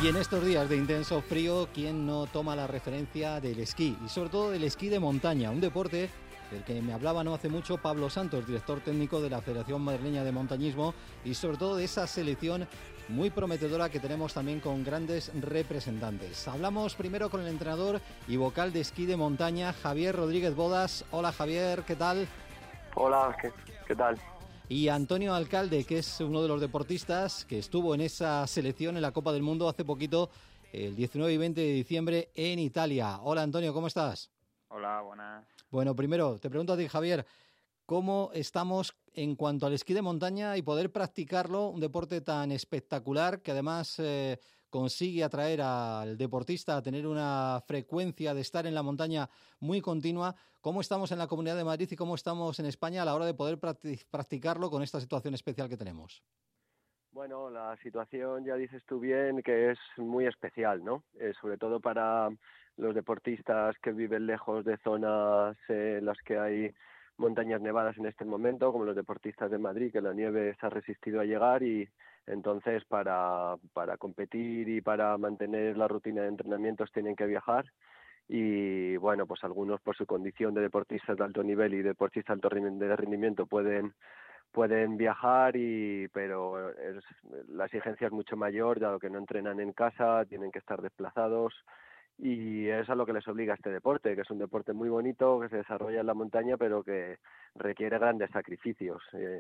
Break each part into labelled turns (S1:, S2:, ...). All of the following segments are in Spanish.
S1: Y en estos días de intenso frío, ¿quién no toma la referencia del esquí? Y sobre todo del esquí de montaña, un deporte del que me hablaba no hace mucho Pablo Santos, director técnico de la Federación Madrileña de Montañismo, y sobre todo de esa selección muy prometedora que tenemos también con grandes representantes. Hablamos primero con el entrenador y vocal de esquí de montaña, Javier Rodríguez Bodas. Hola Javier, ¿qué tal?
S2: Hola, ¿qué tal?
S1: Y Antonio Alcalde, que es uno de los deportistas que estuvo en esa selección en la Copa del Mundo hace poquito, el 19 y 20 de diciembre en Italia. Hola Antonio, ¿cómo estás?
S3: Hola, buenas.
S1: Bueno, primero te pregunto a ti, Javier, ¿cómo estamos en cuanto al esquí de montaña y poder practicarlo, un deporte tan espectacular que además consigue atraer al deportista a tener una frecuencia de estar en la montaña muy continua? ¿Cómo estamos en la Comunidad de Madrid y cómo estamos en España a la hora de poder practicarlo con esta situación especial que tenemos?
S2: Bueno, la situación, ya dices tú bien, que es muy especial, ¿no? Sobre todo para los deportistas que viven lejos de zonas en las que hay montañas nevadas en este momento, como los deportistas de Madrid, que la nieve se ha resistido a llegar y entonces para competir y para mantener la rutina de entrenamientos tienen que viajar. Y bueno, pues algunos por su condición de deportistas de alto nivel y deportistas de alto de rendimiento pueden viajar, pero la exigencia es mucho mayor, dado que no entrenan en casa, tienen que estar desplazados, y es a lo que les obliga este deporte, que es un deporte muy bonito, que se desarrolla en la montaña, pero que requiere grandes sacrificios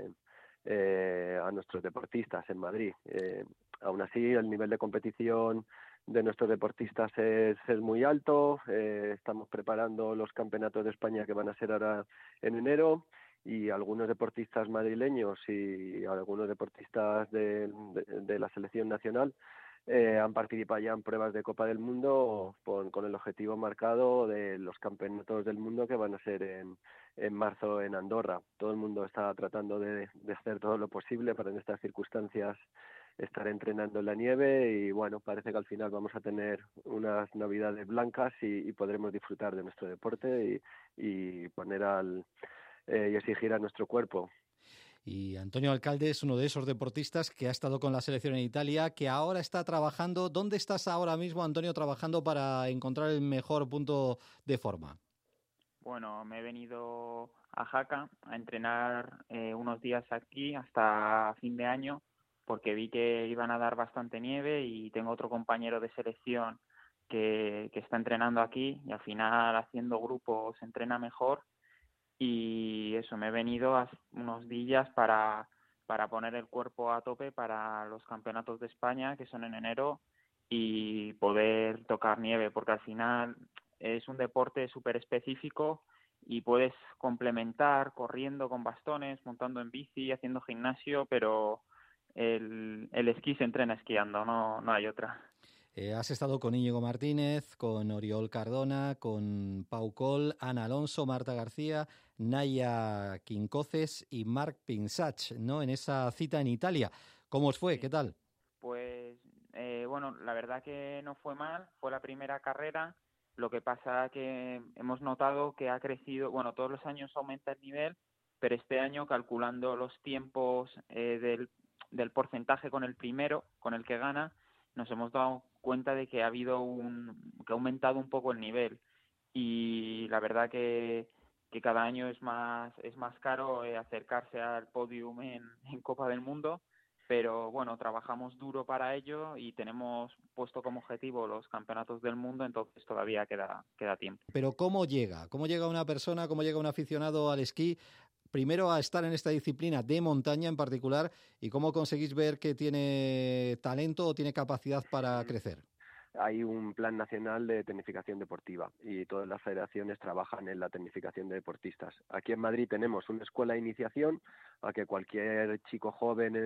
S2: a nuestros deportistas en Madrid. Aún así, el nivel de competición de nuestros deportistas es muy alto. Estamos preparando los campeonatos de España que van a ser ahora en enero, y algunos deportistas madrileños y algunos deportistas de la selección nacional han participado ya en pruebas de Copa del Mundo con el objetivo marcado de los campeonatos del mundo que van a ser en marzo en Andorra. Todo el mundo está tratando de hacer todo lo posible para en estas circunstancias estar entrenando en la nieve, y bueno, parece que al final vamos a tener unas navidades blancas y podremos disfrutar de nuestro deporte y poner y exigir a nuestro cuerpo.
S1: Y Antonio Alcalde es uno de esos deportistas que ha estado con la selección en Italia, que ahora está trabajando. ¿Dónde estás ahora mismo, Antonio, trabajando para encontrar el mejor punto de forma?
S3: Bueno, me he venido a Jaca a entrenar unos días aquí hasta fin de año, porque vi que iban a dar bastante nieve y tengo otro compañero de selección que está entrenando aquí, y al final haciendo grupos se entrena mejor. Y eso, me he venido a unos días para poner el cuerpo a tope para los campeonatos de España, que son en enero, y poder tocar nieve, porque al final es un deporte súper específico y puedes complementar corriendo con bastones, montando en bici, haciendo gimnasio, pero el esquí se entrena esquiando, no hay otra.
S1: Has estado con Íñigo Martínez, con Oriol Cardona, con Pau Col, Ana Alonso, Marta García, Naya Quincoces y Marc Pinsach, ¿no? En esa cita en Italia. ¿Cómo os fue?
S3: Sí.
S1: ¿Qué tal?
S3: Pues bueno, la verdad que no fue mal, fue la primera carrera. Lo que pasa que hemos notado que ha crecido, bueno, todos los años aumenta el nivel, pero este año, calculando los tiempos del porcentaje con el primero, con el que gana, nos hemos dado cuenta de que que ha aumentado un poco el nivel. Y la verdad que cada año es más caro acercarse al podium en Copa del Mundo, pero bueno, trabajamos duro para ello y tenemos puesto como objetivo los campeonatos del mundo, entonces todavía queda tiempo.
S1: Pero ¿cómo llega? ¿Cómo llega una persona, cómo llega un aficionado al esquí? Primero a estar en esta disciplina de montaña en particular, y cómo conseguís ver que tiene talento o tiene capacidad para crecer.
S2: Hay un plan nacional de tecnificación deportiva y todas las federaciones trabajan en la tecnificación de deportistas. Aquí en Madrid tenemos una escuela de iniciación a que cualquier chico joven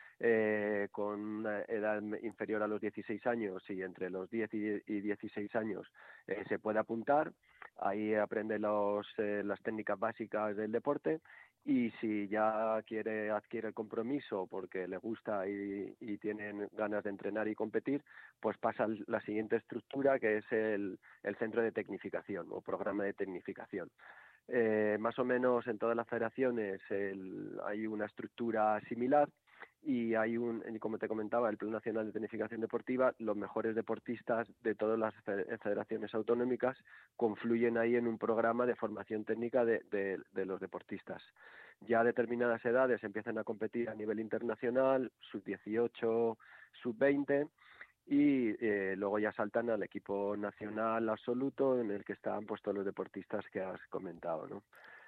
S2: con una edad inferior a los 16 años y entre los 10 y 16 años se puede apuntar. Ahí aprende las técnicas básicas del deporte, y si ya adquiere el compromiso porque le gusta y tienen ganas de entrenar y competir, pues pasa la siguiente estructura, que es el centro de tecnificación o programa de tecnificación. Más o menos en todas las federaciones hay una estructura similar, y hay como te comentaba, el Plan Nacional de Tecnificación Deportiva. Los mejores deportistas de todas las federaciones autonómicas confluyen ahí en un programa de formación técnica de los deportistas. Ya a determinadas edades empiezan a competir a nivel internacional, sub-18, sub-20, y luego ya saltan al equipo nacional absoluto, en el que están pues todos los deportistas que has comentado, ¿no?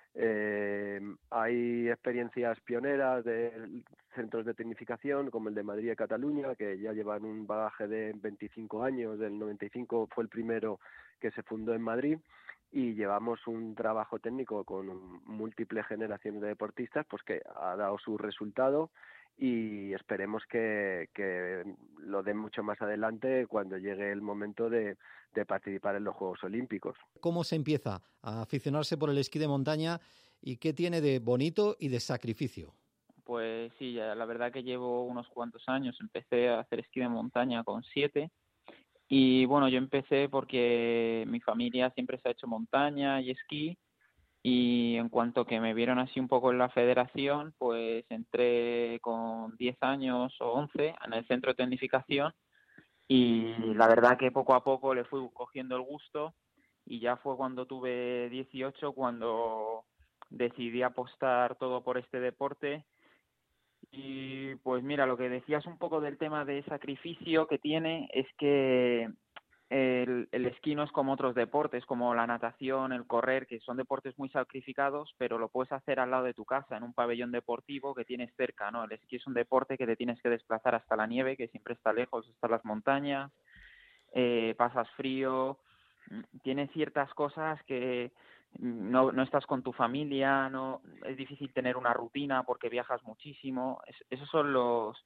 S2: Hay experiencias pioneras de centros de tecnificación como el de Madrid y Cataluña, que ya llevan un bagaje de 25 años. Del 95 fue el primero que se fundó en Madrid, y llevamos un trabajo técnico con múltiples generaciones de deportistas pues que ha dado su resultado, y esperemos que lo den mucho más adelante cuando llegue el momento de participar en los Juegos Olímpicos.
S1: ¿Cómo se empieza a aficionarse por el esquí de montaña y qué tiene de bonito y de sacrificio?
S3: Pues sí, la verdad que llevo unos cuantos años. Empecé a hacer esquí de montaña con 7. Y bueno, yo empecé porque mi familia siempre se ha hecho montaña y esquí, y en cuanto que me vieron así un poco en la federación, pues entré con 10 años o 11 en el centro de tecnificación, y la verdad que poco a poco le fui cogiendo el gusto, y ya fue cuando tuve 18 cuando decidí apostar todo por este deporte. Y pues mira, lo que decías un poco del tema de sacrificio que tiene es que el esquí no es como otros deportes, como la natación, el correr, que son deportes muy sacrificados, pero lo puedes hacer al lado de tu casa, en un pabellón deportivo que tienes cerca, ¿no? El esquí es un deporte que te tienes que desplazar hasta la nieve, que siempre está lejos, hasta las montañas, pasas frío, tienes ciertas cosas que no estás con tu familia, no es difícil tener una rutina porque viajas muchísimo. Esos son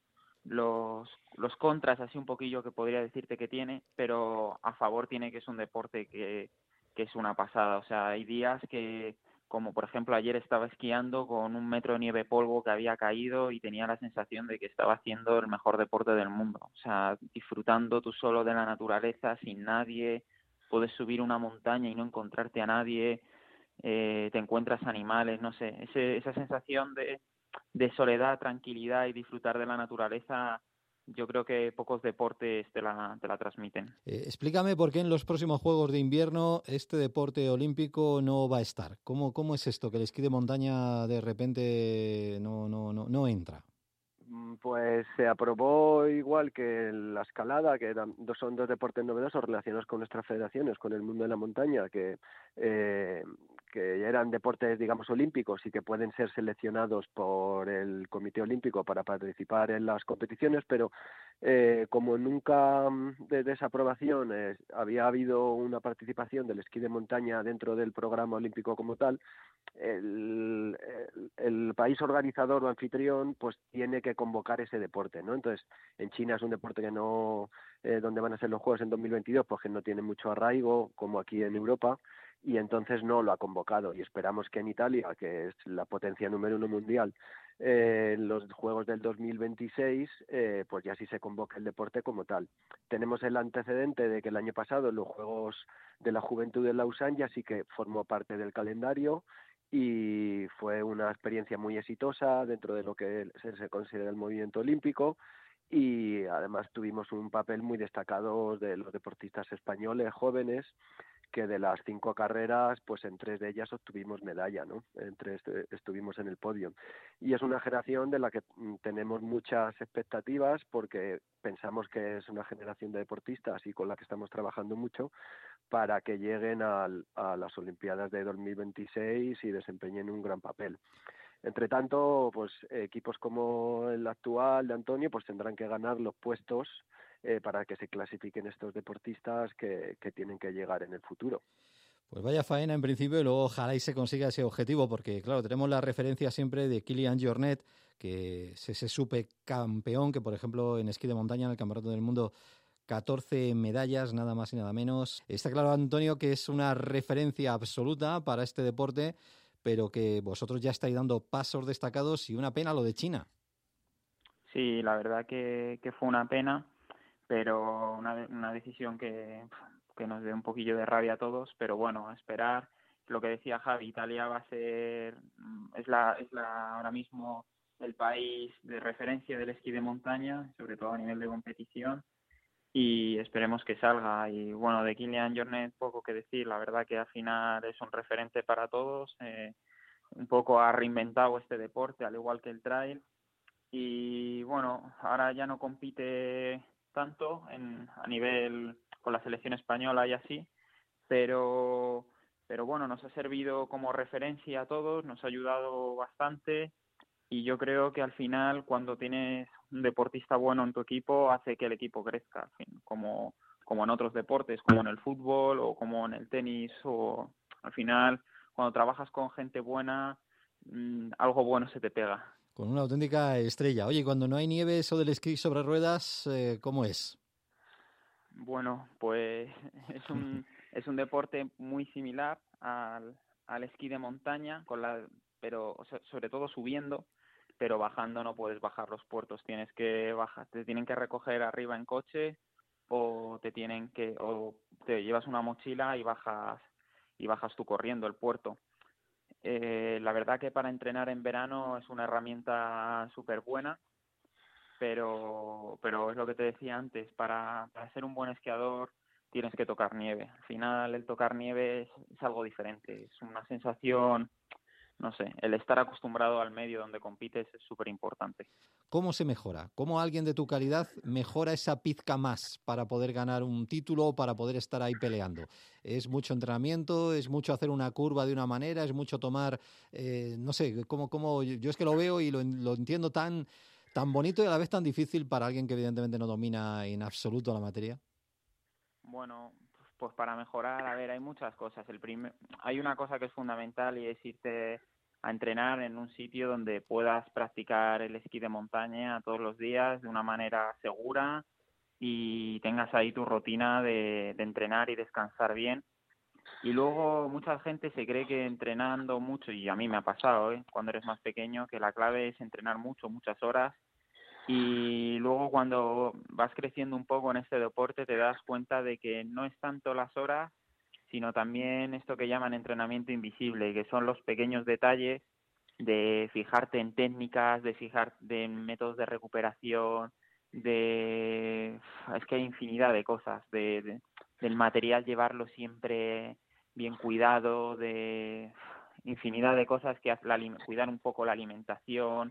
S3: los contras, así un poquillo, que podría decirte que tiene, pero a favor tiene que es un deporte que es una pasada. O sea, hay días que, como por ejemplo ayer, estaba esquiando con 1 metro de nieve polvo que había caído y tenía la sensación de que estaba haciendo el mejor deporte del mundo. O sea, disfrutando tú solo de la naturaleza, sin nadie, puedes subir una montaña y no encontrarte a nadie, te encuentras animales, no sé, esa sensación de soledad, tranquilidad y disfrutar de la naturaleza, yo creo que pocos deportes te la transmiten.
S1: Explícame por qué en los próximos Juegos de Invierno este deporte olímpico no va a estar. ¿Cómo es esto que el esquí de montaña de repente no entra?
S2: Pues se aprobó, igual que la escalada, que son dos deportes novedosos relacionados con nuestras federaciones, con el mundo de la montaña, que eran deportes, digamos, olímpicos y que pueden ser seleccionados por el Comité Olímpico para participar en las competiciones, pero como nunca desde esa aprobación había habido una participación del esquí de montaña dentro del programa olímpico como tal, el país organizador o anfitrión pues tiene que convocar ese deporte, ¿no? Entonces, en China es un deporte que no, donde van a ser los Juegos en 2022, pues que no tiene mucho arraigo, como aquí en Europa, y entonces no lo ha convocado, y esperamos que en Italia, que es la potencia número 1 mundial, en los Juegos del 2026, pues ya sí se convoca el deporte como tal. Tenemos el antecedente de que el año pasado en los Juegos de la Juventud de Lausanne ya sí que formó parte del calendario, y fue una experiencia muy exitosa dentro de lo que se considera el movimiento olímpico, y además tuvimos un papel muy destacado de los deportistas españoles jóvenes, que de las 5 carreras, pues en 3 de ellas obtuvimos medalla, ¿no? En 3 estuvimos en el podio. Y es una generación de la que tenemos muchas expectativas, porque pensamos que es una generación de deportistas y con la que estamos trabajando mucho para que lleguen a las Olimpiadas de 2026 y desempeñen un gran papel. Entre tanto, pues equipos como el actual de Antonio pues tendrán que ganar los puestos para que se clasifiquen estos deportistas que tienen que llegar en el futuro.
S1: Pues vaya faena en principio, y luego ojalá y se consiga ese objetivo, porque claro, tenemos la referencia siempre de Kilian Jornet, que es ese supercampeón que, por ejemplo, en esquí de montaña, en el Campeonato del Mundo, 14 medallas, nada más y nada menos. Está claro, Antonio, que es una referencia absoluta para este deporte, pero que vosotros ya estáis dando pasos destacados, y una pena lo de China.
S3: Sí, la verdad que fue una pena, pero una decisión que nos dio un poquillo de rabia a todos, pero bueno, a esperar. Lo que decía Javi, Italia va a ser, es la ahora mismo el país de referencia del esquí de montaña, sobre todo a nivel de competición, y esperemos que salga. Y bueno, de Kilian Jornet poco que decir, la verdad que al final es un referente para todos, un poco ha reinventado este deporte, al igual que el trail, y bueno, ahora ya no compite tanto a nivel con la selección española y así, pero bueno, nos ha servido como referencia a todos, nos ha ayudado bastante, y yo creo que al final cuando tienes un deportista bueno en tu equipo hace que el equipo crezca, en fin, como en otros deportes, como en el fútbol o como en el tenis, o al final cuando trabajas con gente buena, algo bueno se te pega.
S1: Con una auténtica estrella. Oye, cuando no hay nieve, eso del esquí sobre ruedas, ¿cómo es?
S3: Bueno, pues es un deporte muy similar al esquí de montaña, pero o sea, sobre todo subiendo, pero bajando no puedes bajar los puertos, tienes que bajar, te tienen que recoger arriba en coche, o te llevas una mochila y bajas tú corriendo el puerto. La verdad que para entrenar en verano es una herramienta súper buena, pero es lo que te decía antes, para ser un buen esquiador tienes que tocar nieve. Al final el tocar nieve es algo diferente, es una sensación, no sé, el estar acostumbrado al medio donde compites es súper importante.
S1: ¿Cómo se mejora? ¿Cómo alguien de tu calidad mejora esa pizca más para poder ganar un título o para poder estar ahí peleando? ¿Es mucho entrenamiento? ¿Es mucho hacer una curva de una manera? ¿Es mucho tomar, no sé, yo es que lo veo y lo entiendo tan bonito y a la vez tan difícil para alguien que evidentemente no domina en absoluto la materia?
S3: Bueno, pues para mejorar, a ver, hay muchas cosas. Hay una cosa que es fundamental, y es irte a entrenar en un sitio donde puedas practicar el esquí de montaña todos los días de una manera segura y tengas ahí tu rutina de entrenar y descansar bien. Y luego mucha gente se cree que entrenando mucho, y a mí me ha pasado, cuando eres más pequeño, que la clave es entrenar mucho, muchas horas, y luego cuando vas creciendo un poco en este deporte te das cuenta de que no es tanto las horas, sino también esto que llaman entrenamiento invisible, que son los pequeños detalles de fijarte en técnicas, de fijarte en métodos de recuperación, es que hay infinidad de cosas, del material llevarlo siempre bien cuidado, de infinidad de cosas cuidar un poco la alimentación,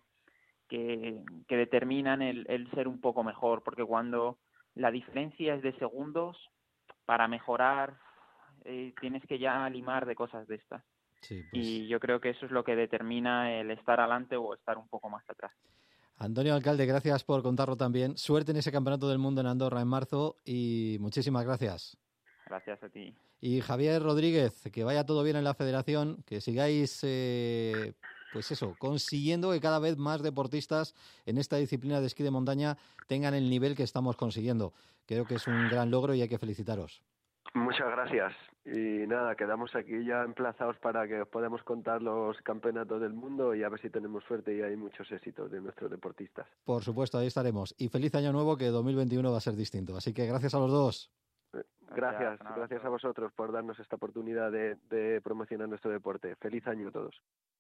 S3: que determinan el ser un poco mejor, porque cuando la diferencia es de segundos, para mejorar tienes que ya limar de cosas de estas.
S1: Sí, pues
S3: Y yo creo que eso es lo que determina el estar adelante o estar un poco más atrás.
S1: Antonio Alcalde, gracias por contarlo también. Suerte en ese Campeonato del Mundo en Andorra en marzo y muchísimas gracias.
S3: Gracias a ti.
S1: Y Javier Rodríguez, que vaya todo bien en la federación, que sigáis, pues eso, consiguiendo que cada vez más deportistas en esta disciplina de esquí de montaña tengan el nivel que estamos consiguiendo. Creo que es un gran logro y hay que felicitaros.
S2: Muchas gracias. Y nada, quedamos aquí ya emplazados para que os podamos contar los campeonatos del mundo y a ver si tenemos suerte y hay muchos éxitos de nuestros deportistas.
S1: Por supuesto, ahí estaremos. Y feliz año nuevo, que 2021 va a ser distinto. Así que gracias a los dos.
S2: Gracias a vosotros por darnos esta oportunidad de promocionar nuestro deporte. Feliz año a todos.